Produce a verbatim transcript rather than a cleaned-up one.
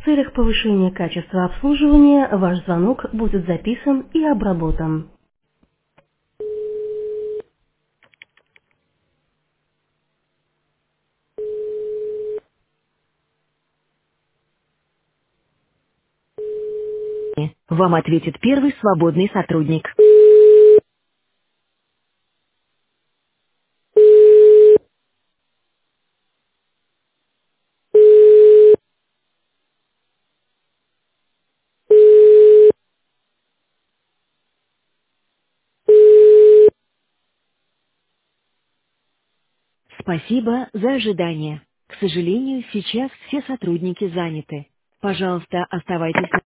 В целях повышения качества обслуживания ваш звонок будет записан и обработан. Вам ответит первый свободный сотрудник. Спасибо за ожидание. К сожалению, сейчас все сотрудники заняты. Пожалуйста, оставайтесь на